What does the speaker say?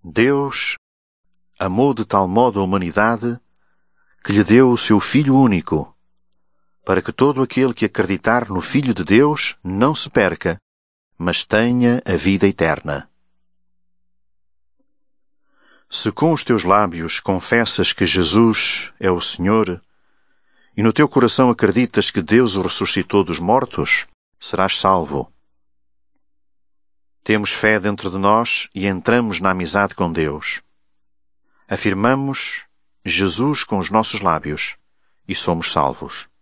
Deus amou de tal modo a humanidade que lhe deu o seu Filho único, para que todo aquele que acreditar no Filho de Deus não se perca, mas tenha a vida eterna. Se com os teus lábios confessas que Jesus é o Senhor e no teu coração acreditas que Deus o ressuscitou dos mortos, serás salvo. Temos fé dentro de nós e entramos na amizade com Deus. Afirmamos Jesus com os nossos lábios e somos salvos.